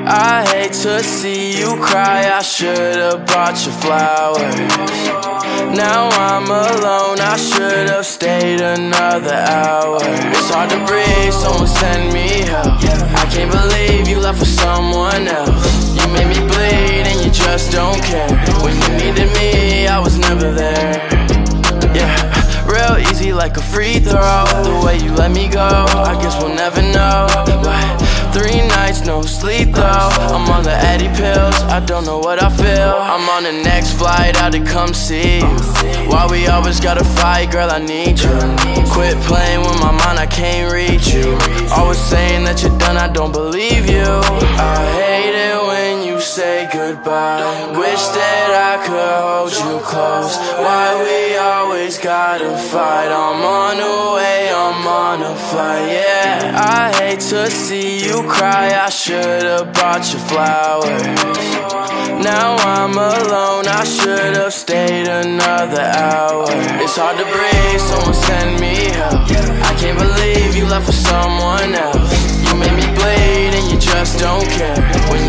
I hate to see you cry, I should've bought you flowers. Now I'm alone, I should've stayed another hour. It's hard to breathe, someone send me help. I can't believe you left for someone else. You made me bleed and you just don't care. When you needed me, I was never there. Yeah, real easy like a free throw. The way you let me go, I guess we'll never know. But 3 nights, no sleep though. I'm on the Addy pills, I don't know what I feel. I'm on the next flight out to come see you. Why we always gotta fight, girl, I need you. Quit playing with my mind, I can't reach you. Always saying that you're done, I don't believe you. I hate it when you say goodbye. Wish that I could hold you close. Why we always gotta fight? I'm on the way, I'm on a flight, yeah. I hate to see you cry, I should've bought you flowers. Now I'm alone, I should've stayed another hour. It's hard to breathe, someone send me help. I can't believe you left for someone else. You made me bleed and you just don't care. When